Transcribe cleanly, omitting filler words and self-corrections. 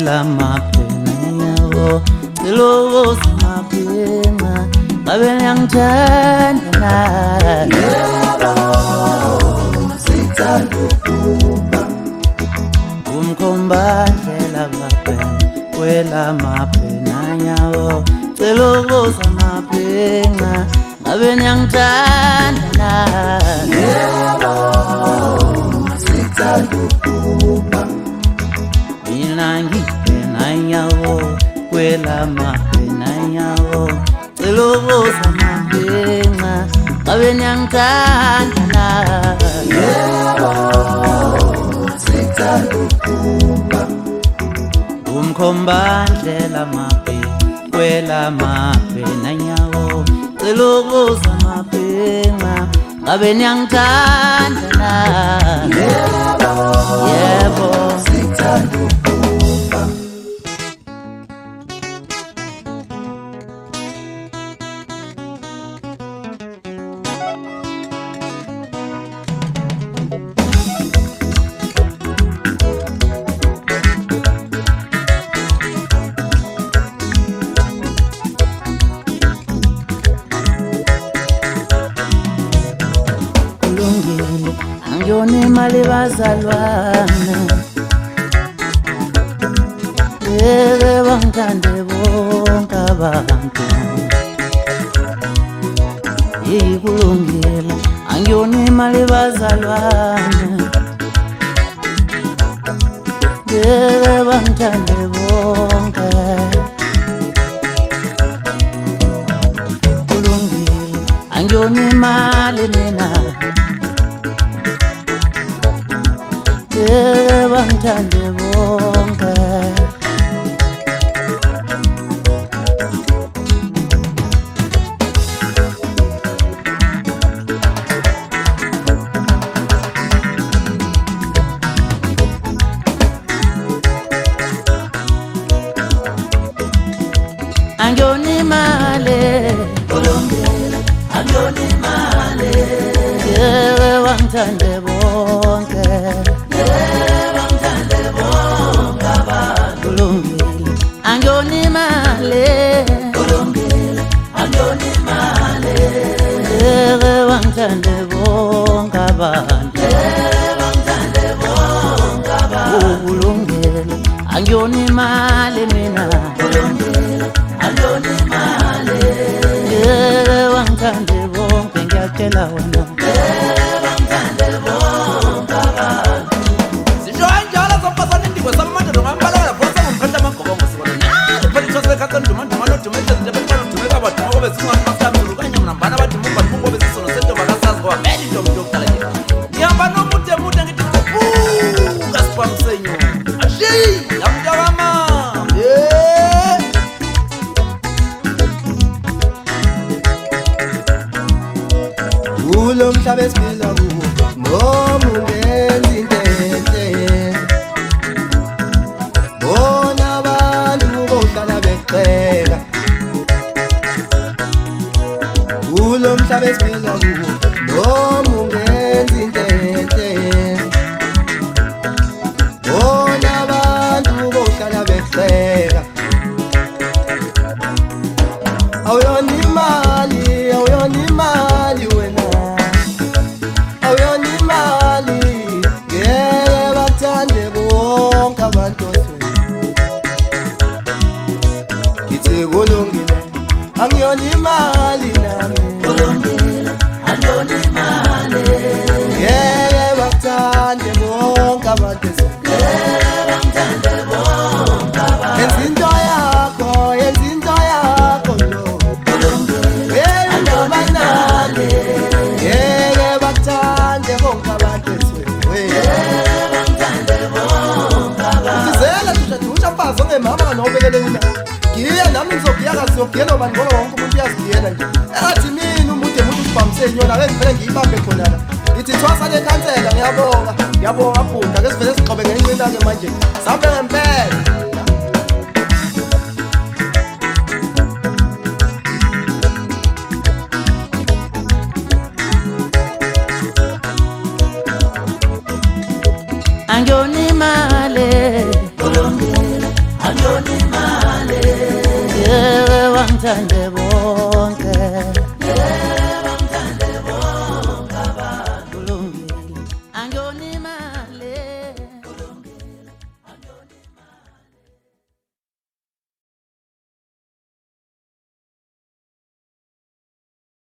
kwela maphena yawo Ilowo samaphena Ngabe ngiyangithanda Yebo Sithanda ukuba Umkhombandlela maphena Kwela maphena yawo Ilowo samaphena Ngabe ngiyangithanda Yebo Sithanda ukuba Mina ngipena yawo Kwela maphena yawo Ilowo samaphena Ngabe ngiyangithanda Yebo Sithanda ukuba Umkhombandlela maphena Kwela maphena yawo Ilowo samaphena Ngabe ngiyangithanda Yebo Sithanda ukuba Angiyona imali bazalwane Yeke bangithande bonke abantu Yikulungile Angiyona imali bazalwane Yeke bangithande bonke Kulungile Angiyona imali mina Yeke bangithande bonke Angiyona imali Kulungile Angiyona imali Yeke bangithande bonke Kulungile Angiyona imali Kulungile Angiyona imali Yeke bangithande bonke abantu bangithande bonke abantu Kulungile Angiyona imali mina Kulungile Angiyona imali Yeke bangithande bonke ngiyacela wena bangithande bonke abantu Kulo mhlaba esiphila kuwo noma ungenza into enhle bona abantu bohlala beqhela Kulo mhlaba esiphila kuwo noma ungenza into enhle bona abantu bohlala beqhela Awuyona imali awuyona imali wena Awuyona imali Ngeke bathande bonke abantu Ngithi kulungile Angiyona imali nami Kulungile Angiyona imali Ngeke bathande bonke abantu Yeke bangithande bonke abantu Yenza into yakho lo Kulungile Angiyona imali Ngeke bathande bonke abantu Uchafazo ngemama nobekele mina Ngiya nami ngizokuyaka sizogiyela bani ngoba wonke umuntu uyazigiyela nje Ethi mina umude usibhamise inyona ake ngivele ngiyibambe khona la Ngithi thwasa lekhansela ngiyabonga bhunda ake sivele sigxobe ngencinta ke manje Sambe ngempela Angiyona imali Kulungile andonimale yewe wangithandebo